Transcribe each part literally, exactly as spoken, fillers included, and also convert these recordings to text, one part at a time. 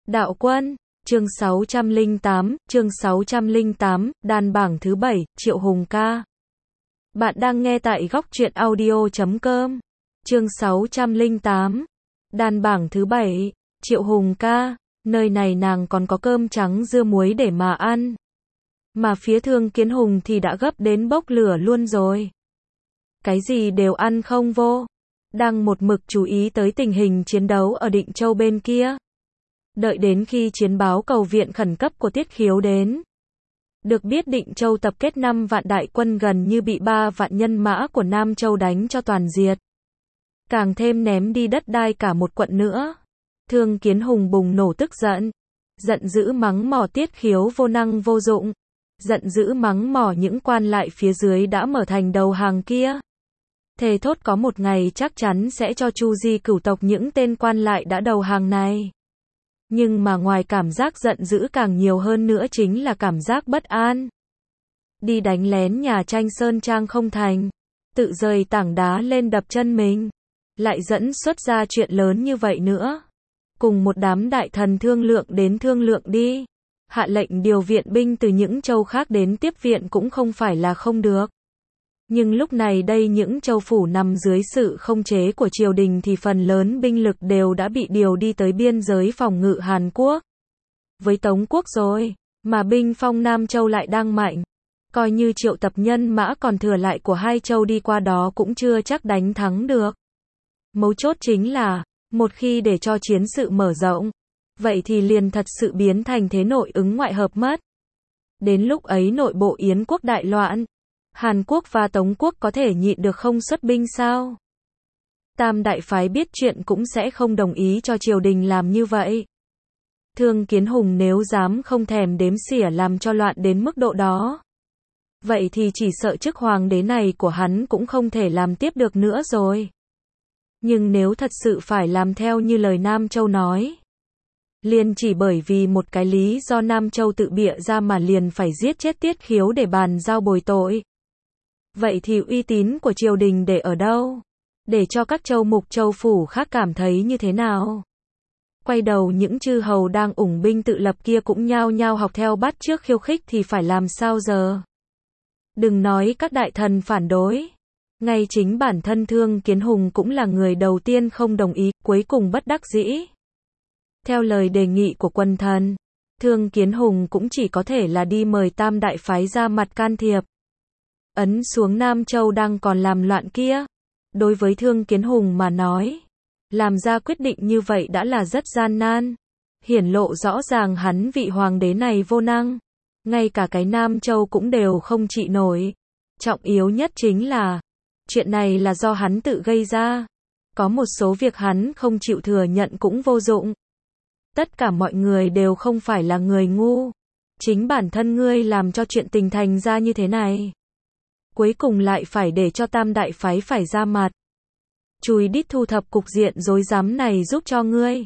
Đạo quân, chương sáu trăm lẻ tám, chương sáu trăm lẻ tám, đàn bảng thứ bảy, Triệu Hùng ca. Bạn đang nghe tại góc truyện audio chấm com. Chương sáu trăm lẻ tám, đàn bảng thứ bảy, Triệu Hùng ca, nơi này nàng còn có cơm trắng dưa muối để mà ăn. Mà phía Thương Kiến Hùng thì đã gấp đến bốc lửa luôn rồi. Cái gì đều ăn không vô. Đang một mực chú ý tới tình hình chiến đấu ở Định Châu bên kia. Đợi đến khi chiến báo cầu viện khẩn cấp của Tiết Khiếu đến. Được biết Định Châu tập kết năm vạn đại quân gần như bị ba vạn nhân mã của Nam Châu đánh cho toàn diệt. Càng thêm ném đi đất đai cả một quận nữa. Thương Kiến Hùng bùng nổ tức giận. Giận dữ mắng mỏ Tiết Khiếu vô năng vô dụng. Giận dữ mắng mỏ những quan lại phía dưới đã mở thành đầu hàng kia. Thề thốt có một ngày chắc chắn sẽ cho Chu Di cửu tộc những tên quan lại đã đầu hàng này. Nhưng mà ngoài cảm giác giận dữ càng nhiều hơn nữa chính là cảm giác bất an. Đi đánh lén nhà tranh Sơn Trang không thành. Tự rời tảng đá lên đập chân mình. Lại dẫn xuất ra chuyện lớn như vậy nữa. Cùng một đám đại thần thương lượng đến thương lượng đi. Hạ lệnh điều viện binh từ những châu khác đến tiếp viện cũng không phải là không được. Nhưng lúc này đây những châu phủ nằm dưới sự không chế của triều đình thì phần lớn binh lực đều đã bị điều đi tới biên giới phòng ngự Hàn Quốc. Với Tống Quốc rồi, mà binh phong Nam Châu lại đang mạnh. Coi như triệu tập nhân mã còn thừa lại của hai châu đi qua đó cũng chưa chắc đánh thắng được. Mấu chốt chính là, một khi để cho chiến sự mở rộng, vậy thì liền thật sự biến thành thế nội ứng ngoại hợp mất. Đến lúc ấy nội bộ Yến quốc đại loạn. Hàn Quốc và Tống Quốc có thể nhịn được không xuất binh sao? Tam đại phái biết chuyện cũng sẽ không đồng ý cho triều đình làm như vậy. Thương Kiến Hùng nếu dám không thèm đếm xỉa làm cho loạn đến mức độ đó. Vậy thì chỉ sợ chức hoàng đế này của hắn cũng không thể làm tiếp được nữa rồi. Nhưng nếu thật sự phải làm theo như lời Nam Châu nói. Liền chỉ bởi vì một cái lý do Nam Châu tự bịa ra mà liền phải giết chết Tiết Khiếu để bàn giao bồi tội. Vậy thì uy tín của triều đình để ở đâu? Để cho các châu mục châu phủ khác cảm thấy như thế nào? Quay đầu những chư hầu đang ủng binh tự lập kia cũng nhao nhao học theo bắt chước khiêu khích thì phải làm sao giờ? Đừng nói các đại thần phản đối. Ngay chính bản thân Thương Kiến Hùng cũng là người đầu tiên không đồng ý, cuối cùng bất đắc dĩ. Theo lời đề nghị của quần thần, Thương Kiến Hùng cũng chỉ có thể là đi mời tam đại phái ra mặt can thiệp. Ấn xuống Nam Châu đang còn làm loạn kia. Đối với Thương Kiến Hùng mà nói, làm ra quyết định như vậy đã là rất gian nan. Hiển lộ rõ ràng hắn vị hoàng đế này vô năng. Ngay cả cái Nam Châu cũng đều không trị nổi. Trọng yếu nhất chính là, chuyện này là do hắn tự gây ra. Có một số việc hắn không chịu thừa nhận cũng vô dụng. Tất cả mọi người đều không phải là người ngu. Chính bản thân ngươi làm cho chuyện tình thành ra như thế này. Cuối cùng lại phải để cho tam đại phái phải ra mặt. Chùi đít thu thập cục diện rối rắm này giúp cho ngươi.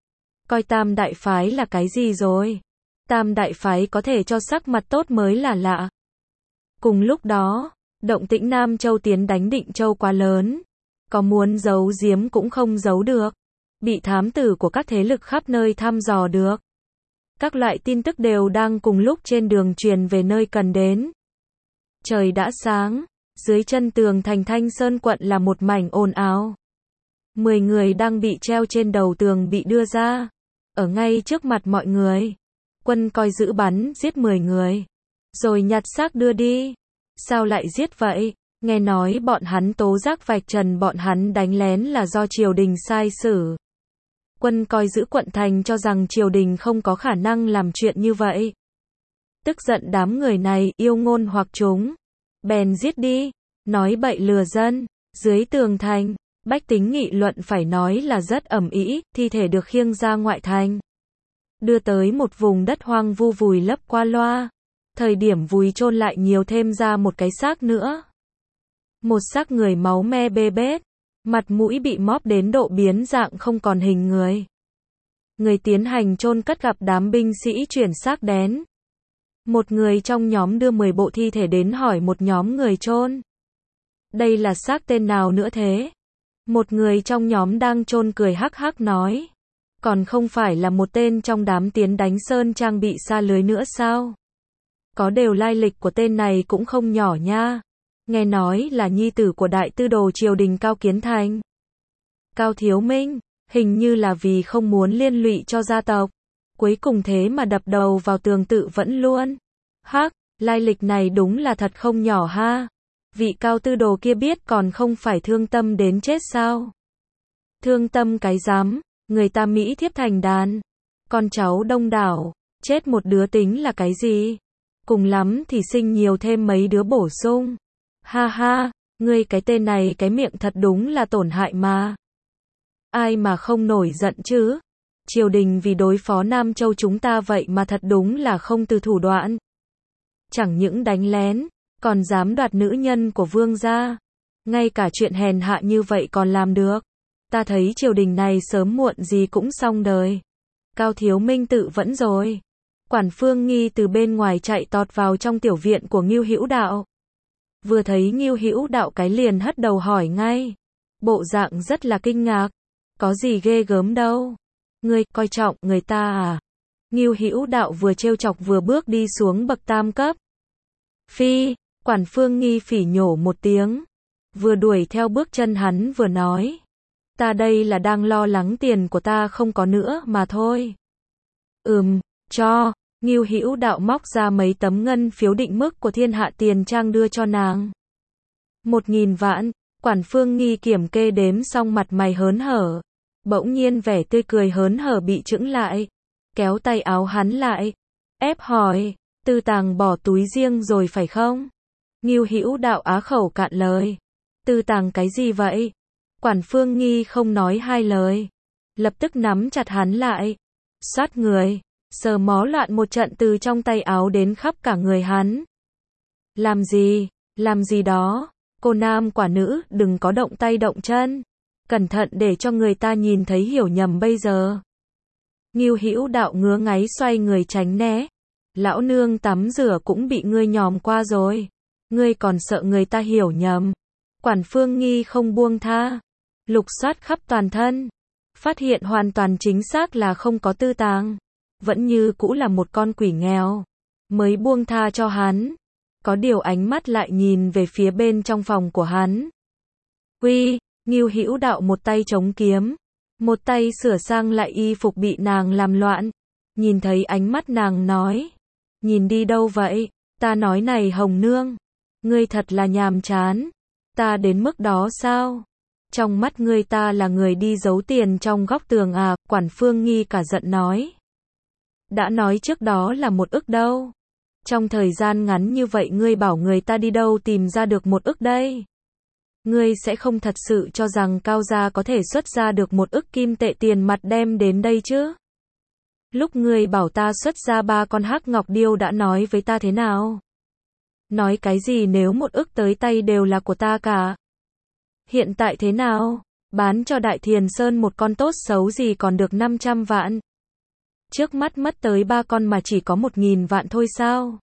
Coi tam đại phái là cái gì rồi? Tam đại phái có thể cho sắc mặt tốt mới là lạ. Cùng lúc đó, động tĩnh Nam Châu tiến đánh Định Châu quá lớn. Có muốn giấu giếm cũng không giấu được. Bị thám tử của các thế lực khắp nơi thăm dò được. Các loại tin tức đều đang cùng lúc trên đường truyền về nơi cần đến. Trời đã sáng, dưới chân tường thành Thanh Sơn quận là một mảnh ồn ào. Mười người đang bị treo trên đầu tường bị đưa ra. Ở ngay trước mặt mọi người. Quân coi giữ bắn, giết mười người. Rồi nhặt xác đưa đi. Sao lại giết vậy? Nghe nói bọn hắn tố giác vạch trần bọn hắn đánh lén là do triều đình sai xử. Quân coi giữ quận thành cho rằng triều đình không có khả năng làm chuyện như vậy. Tức giận đám người này yêu ngôn hoặc chúng. Bèn giết đi. Nói bậy lừa dân. Dưới tường thành, bách tính nghị luận phải nói là rất ầm ĩ, thi thể được khiêng ra ngoại thành. Đưa tới một vùng đất hoang vu vùi lấp qua loa. Thời điểm vùi chôn lại nhiều thêm ra một cái xác nữa. Một xác người máu me bê bết. Mặt mũi bị móp đến độ biến dạng không còn hình người. Người tiến hành chôn cất gặp đám binh sĩ chuyển xác đến. Một người trong nhóm đưa mười bộ thi thể đến hỏi một nhóm người chôn. Đây là xác tên nào nữa thế? Một người trong nhóm đang chôn cười hắc hắc nói. Còn không phải là một tên trong đám tiến đánh sơn trang bị sa lưới nữa sao? Có điều lai lịch của tên này cũng không nhỏ nha. Nghe nói là nhi tử của đại tư đồ triều đình Cao Kiến Thành. Cao Thiếu Minh, hình như là vì không muốn liên lụy cho gia tộc. Cuối cùng thế mà đập đầu vào tường tự vẫn luôn. Hắc, lai lịch này đúng là thật không nhỏ ha. Vị Cao tư đồ kia biết còn không phải thương tâm đến chết sao? Thương tâm cái dám, người ta Mỹ thiếp thành đàn. Con cháu đông đảo, chết một đứa tính là cái gì? Cùng lắm thì sinh nhiều thêm mấy đứa bổ sung. Ha ha, ngươi cái tên này cái miệng thật đúng là tổn hại mà. Ai mà không nổi giận chứ? Triều đình vì đối phó Nam Châu chúng ta vậy mà thật đúng là không từ thủ đoạn. Chẳng những đánh lén, còn dám đoạt nữ nhân của vương gia. Ngay cả chuyện hèn hạ như vậy còn làm được. Ta thấy triều đình này sớm muộn gì cũng xong đời. Cao Thiếu Minh tự vẫn rồi. Quản Phương Nghi từ bên ngoài chạy tọt vào trong tiểu viện của Ngưu Hữu Đạo. Vừa thấy Ngưu Hữu Đạo cái liền hất đầu hỏi ngay. Bộ dạng rất là kinh ngạc. Có gì ghê gớm đâu. Ngươi coi trọng người ta à? Ngưu Hữu Đạo vừa trêu chọc vừa bước đi xuống bậc tam cấp. Phi, Quản Phương Nghi phỉ nhổ một tiếng. Vừa đuổi theo bước chân hắn vừa nói. Ta đây là đang lo lắng tiền của ta không có nữa mà thôi. Ừm, cho. Ngưu Hữu Đạo móc ra mấy tấm ngân phiếu định mức của Thiên Hạ Tiền Trang đưa cho nàng. Một nghìn vạn. Quản Phương Nghi kiểm kê đếm xong mặt mày hớn hở. Bỗng nhiên vẻ tươi cười hớn hở bị chững lại. Kéo tay áo hắn lại. Ép hỏi, Tư Tàng bỏ túi riêng rồi phải không? Ngưu Hữu Đạo á khẩu cạn lời. Tư Tàng cái gì vậy? Quản Phương Nghi không nói hai lời. Lập tức nắm chặt hắn lại. Xoát người. Sờ mó loạn một trận từ trong tay áo đến khắp cả người hắn. Làm gì? Làm gì đó? Cô nam quả nữ đừng có động tay động chân. Cẩn thận để cho người ta nhìn thấy hiểu nhầm bây giờ. Ngưu Hữu Đạo ngứa ngáy xoay người tránh né. Lão nương tắm rửa cũng bị ngươi nhòm qua rồi. Ngươi còn sợ người ta hiểu nhầm. Quản Phương Nghi không buông tha. Lục soát khắp toàn thân. Phát hiện hoàn toàn chính xác là không có Tư Tàng. Vẫn như cũ là một con quỷ nghèo. Mới buông tha cho hắn. Có điều ánh mắt lại nhìn về phía bên trong phòng của hắn. Uy, Ngưu Hữu Đạo một tay chống kiếm. Một tay sửa sang lại y phục bị nàng làm loạn. Nhìn thấy ánh mắt nàng nói. Nhìn đi đâu vậy? Ta nói này Hồng Nương. Ngươi thật là nhàm chán. Ta đến mức đó sao? Trong mắt ngươi ta là người đi giấu tiền trong góc tường à? Quản Phương Nghi cả giận nói. Đã nói trước đó là một ức đâu. Trong thời gian ngắn như vậy ngươi bảo người ta đi đâu tìm ra được một ức đây? Ngươi sẽ không thật sự cho rằng Cao gia có thể xuất ra được một ức kim tệ tiền mặt đem đến đây chứ? Lúc ngươi bảo ta xuất ra ba con hắc ngọc điêu đã nói với ta thế nào? Nói cái gì nếu một ức tới tay đều là của ta cả? Hiện tại thế nào? Bán cho Đại Thiền Sơn một con tốt xấu gì còn được năm trăm vạn. Trước mắt mất tới ba con mà chỉ có một nghìn vạn thôi sao?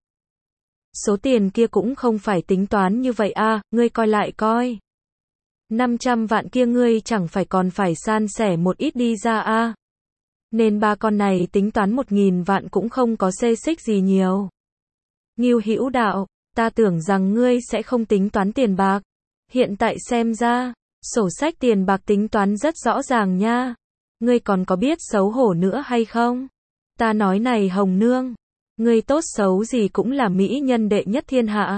Số tiền kia cũng không phải tính toán như vậy à, ngươi coi lại coi. năm trăm vạn kia ngươi chẳng phải còn phải san sẻ một ít đi ra à? Nên ba con này tính toán một nghìn vạn cũng không có xê xích gì nhiều. Ngưu Hữu Đạo, ta tưởng rằng ngươi sẽ không tính toán tiền bạc. Hiện tại xem ra, sổ sách tiền bạc tính toán rất rõ ràng nha. Ngươi còn có biết xấu hổ nữa hay không? Ta nói này Hồng Nương, ngươi tốt xấu gì cũng là mỹ nhân đệ nhất thiên hạ.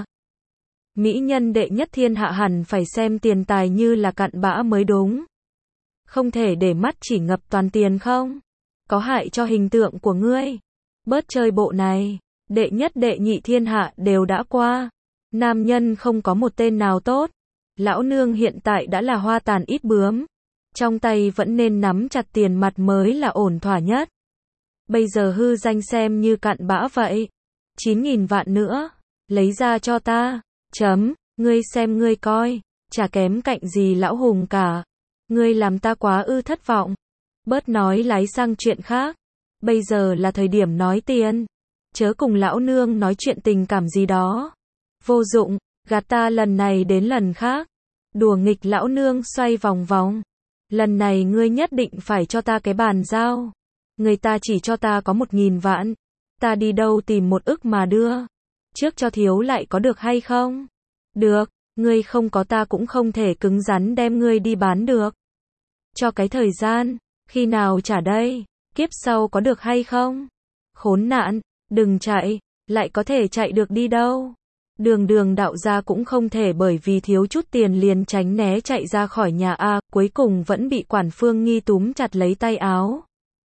Mỹ nhân đệ nhất thiên hạ hẳn phải xem tiền tài như là cặn bã mới đúng. Không thể để mắt chỉ ngập toàn tiền không? Có hại cho hình tượng của ngươi. Bớt chơi bộ này, đệ nhất đệ nhị thiên hạ đều đã qua. Nam nhân không có một tên nào tốt. Lão nương hiện tại đã là hoa tàn ít bướm. Trong tay vẫn nên nắm chặt tiền mặt mới là ổn thỏa nhất. Bây giờ hư danh xem như cặn bã vậy. chín nghìn vạn nữa. Lấy ra cho ta. Chấm. Ngươi xem ngươi coi. Chả kém cạnh gì lão hùng cả. Ngươi làm ta quá ư thất vọng. Bớt nói lái sang chuyện khác. Bây giờ là thời điểm nói tiền. Chớ cùng lão nương nói chuyện tình cảm gì đó. Vô dụng. Gạt ta lần này đến lần khác. Đùa nghịch lão nương xoay vòng vòng. Lần này ngươi nhất định phải cho ta cái bàn giao. Người ta chỉ cho ta có một nghìn vạn. Ta đi đâu tìm một ức mà đưa. Trước cho thiếu lại có được hay không? Được, ngươi không có ta cũng không thể cứng rắn đem ngươi đi bán được. Cho cái thời gian, khi nào trả đây? Kiếp sau có được hay không? Khốn nạn, đừng chạy, lại có thể chạy được đi đâu? Đường đường đạo gia cũng không thể bởi vì thiếu chút tiền liền tránh né chạy ra khỏi nhà a, cuối cùng vẫn bị Quản Phương Nghi túm chặt lấy tay áo.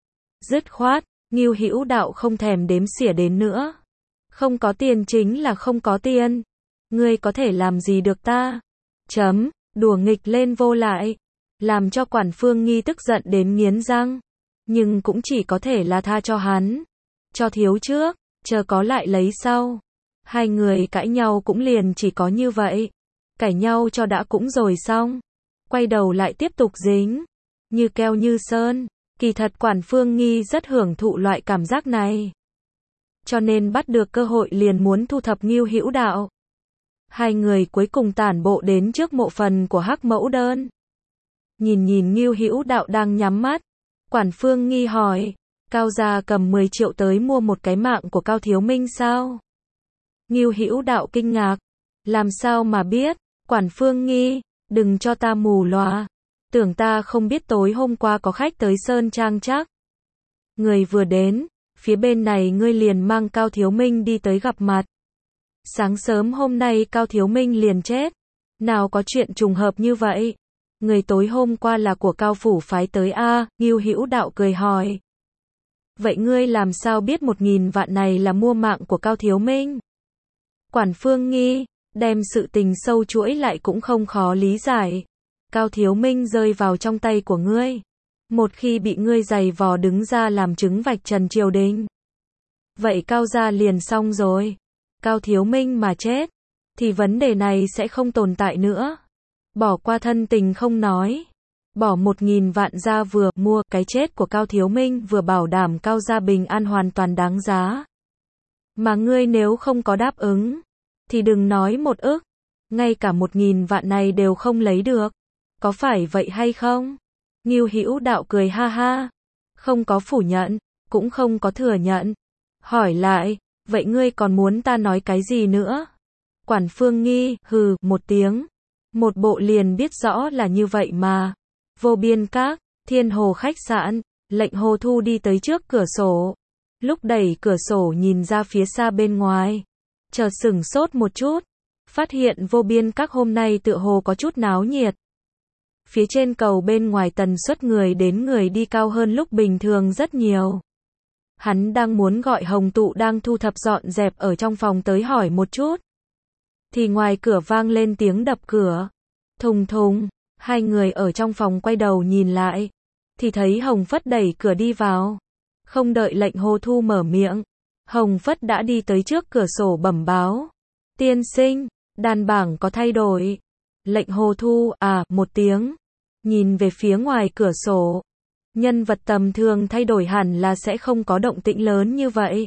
Dứt khoát, Ngưu Hữu Đạo không thèm đếm xỉa đến nữa. Không có tiền chính là không có tiền. Ngươi có thể làm gì được ta? Chấm, đùa nghịch lên vô lại. Làm cho Quản Phương Nghi tức giận đến nghiến răng. Nhưng cũng chỉ có thể là tha cho hắn. Cho thiếu trước, chờ có lại lấy sau. Hai người cãi nhau cũng liền chỉ có như vậy. Cãi nhau cho đã cũng rồi xong. Quay đầu lại tiếp tục dính. Như keo như sơn. Kỳ thật Quản Phương Nghi rất hưởng thụ loại cảm giác này. Cho nên bắt được cơ hội liền muốn thu thập Ngưu Hữu Đạo. Hai người cuối cùng tản bộ đến trước mộ phần của Hắc Mẫu Đơn. Nhìn nhìn Ngưu Hữu Đạo đang nhắm mắt. Quản Phương Nghi hỏi. Cao gia cầm mười triệu tới mua một cái mạng của Cao Thiếu Minh sao? Ngưu Hữu Đạo kinh ngạc. Làm sao mà biết? Quản Phương Nghi, đừng cho ta mù lòa. Tưởng ta không biết tối hôm qua có khách tới Sơn Trang chắc. Người vừa đến, phía bên này ngươi liền mang Cao Thiếu Minh đi tới gặp mặt. Sáng sớm hôm nay Cao Thiếu Minh liền chết. Nào có chuyện trùng hợp như vậy? Người tối hôm qua là của Cao phủ phái tới a, Ngưu Hữu Đạo cười hỏi. Vậy ngươi làm sao biết một nghìn vạn này là mua mạng của Cao Thiếu Minh? Quản Phương Nghi, đem sự tình sâu chuỗi lại cũng không khó lý giải. Cao Thiếu Minh rơi vào trong tay của ngươi. Một khi bị ngươi giày vò đứng ra làm chứng vạch trần triều đình. Vậy Cao gia liền xong rồi. Cao Thiếu Minh mà chết, thì vấn đề này sẽ không tồn tại nữa. Bỏ qua thân tình không nói. Bỏ một nghìn vạn ra vừa mua cái chết của Cao Thiếu Minh vừa bảo đảm Cao gia bình an hoàn toàn đáng giá. Mà ngươi nếu không có đáp ứng, thì đừng nói một ức. Ngay cả một nghìn vạn này đều không lấy được. Có phải vậy hay không? Ngưu Hữu Đạo cười ha ha. Không có phủ nhận, cũng không có thừa nhận. Hỏi lại, vậy ngươi còn muốn ta nói cái gì nữa? Quản Phương Nghi, hừ, một tiếng. Một bộ liền biết rõ là như vậy mà. Vô Biên Các, Thiên Hồ khách sạn, Lệnh Hồ Thu đi tới trước cửa sổ. Lúc đẩy cửa sổ nhìn ra phía xa bên ngoài. Chợt sửng sốt một chút. Phát hiện Vô Biên Các hôm nay tựa hồ có chút náo nhiệt. Phía trên cầu bên ngoài tần suất người đến người đi cao hơn lúc bình thường rất nhiều. Hắn đang muốn gọi Hồng Tụ đang thu thập dọn dẹp ở trong phòng tới hỏi một chút. Thì ngoài cửa vang lên tiếng đập cửa. Thùng thùng, hai người ở trong phòng quay đầu nhìn lại. Thì thấy Hồng Phất đẩy cửa đi vào. Không đợi Lệnh Hồ Thu mở miệng. Hồng Phất đã đi tới trước cửa sổ bẩm báo. Tiên sinh, đàn bảng có thay đổi. Lệnh Hồ Thu, à, một tiếng. Nhìn về phía ngoài cửa sổ. Nhân vật tầm thường thay đổi hẳn là sẽ không có động tĩnh lớn như vậy.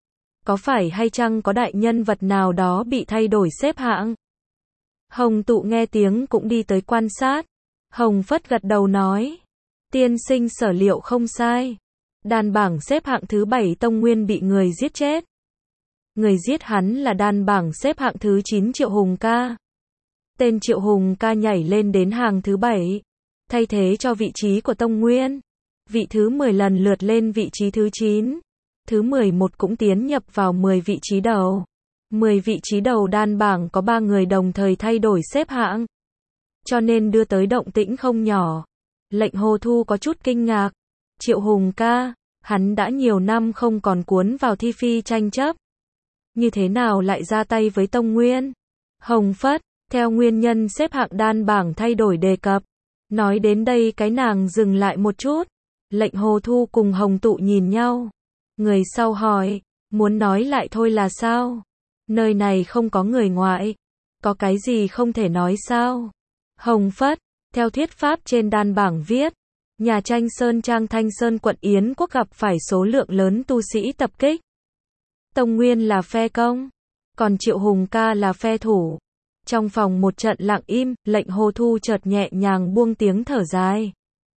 Có phải hay chăng có đại nhân vật nào đó bị thay đổi xếp hạng? Hồng Tụ nghe tiếng cũng đi tới quan sát. Hồng Phất gật đầu nói. Tiên sinh sở liệu không sai. Đàn bảng xếp hạng thứ bảy Tông Nguyên bị người giết chết. Người giết hắn là đàn bảng xếp hạng thứ chín Triệu Hùng Ca. Tên Triệu Hùng Ca nhảy lên đến hàng thứ bảy. Thay thế cho vị trí của Tông Nguyên. Vị thứ mười lần lượt lên vị trí thứ chín. Thứ mười một cũng tiến nhập vào mười vị trí đầu. mười vị trí đầu đan bảng có ba người đồng thời thay đổi xếp hạng. Cho nên đưa tới động tĩnh không nhỏ. Lệnh Hồ Thu có chút kinh ngạc. Triệu Hùng Ca, hắn đã nhiều năm không còn cuốn vào thi phi tranh chấp. Như thế nào lại ra tay với Tông Nguyên? Hồng Phất, theo nguyên nhân xếp hạng đan bảng thay đổi đề cập. Nói đến đây cái nàng dừng lại một chút. Lệnh Hồ Thu cùng Hồng Tụ nhìn nhau. Người sau hỏi, muốn nói lại thôi là sao? Nơi này không có người ngoại. Có cái gì không thể nói sao? Hồng Phất, theo thuyết pháp trên đan bảng viết. Nhà tranh Sơn Trang Thanh Sơn quận Yến Quốc gặp phải số lượng lớn tu sĩ tập kích. Tông Nguyên là phe công. Còn Triệu Hùng Ca là phe thủ. Trong phòng một trận lặng im, Lệnh Hồ Thu chợt nhẹ nhàng buông tiếng thở dài.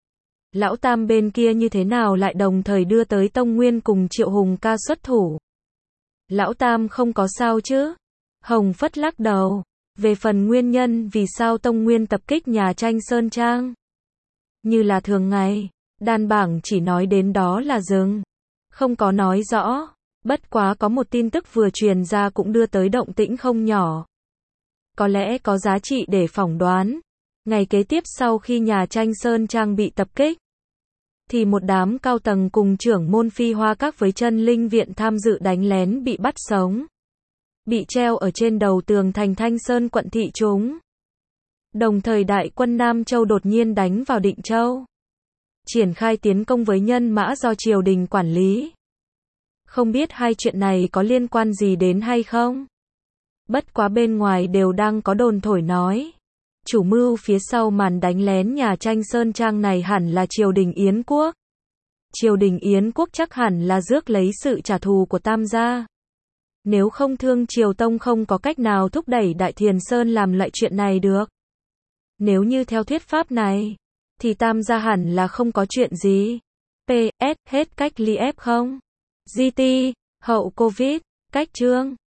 Lão Tam bên kia như thế nào lại đồng thời đưa tới Tông Nguyên cùng Triệu Hùng ca xuất thủ? Lão Tam không có sao chứ? Hồng Phất lắc đầu. Về phần nguyên nhân vì sao Tông Nguyên tập kích nhà tranh Sơn Trang, như là thường ngày, đàn bảng chỉ nói đến đó là dừng, không có nói rõ. Bất quá có một tin tức vừa truyền ra cũng đưa tới động tĩnh không nhỏ. Có lẽ có giá trị để phỏng đoán. Ngày kế tiếp sau khi nhà tranh Sơn Trang bị tập kích, thì một đám cao tầng cùng trưởng môn Phi Hoa Các với chân linh viện tham dự đánh lén bị bắt sống, bị treo ở trên đầu tường thành Thanh Sơn quận thị chúng. Đồng thời đại quân Nam Châu đột nhiên đánh vào Định Châu, triển khai tiến công với nhân mã do triều đình quản lý. Không biết hai chuyện này có liên quan gì đến hay không? Bất quá bên ngoài đều đang có đồn thổi nói, chủ mưu phía sau màn đánh lén nhà tranh Sơn Trang này hẳn là triều đình Yến quốc. Triều đình Yến quốc chắc hẳn là rước lấy sự trả thù của Tam gia. Nếu không Thương Triều Tông không có cách nào thúc đẩy Đại Thiền Sơn làm lại chuyện này được. Nếu như theo thuyết pháp này, thì Tam gia hẳn là không có chuyện gì. pê ét hết cách ly ép không? giê tê, hậu Covid, cách chương.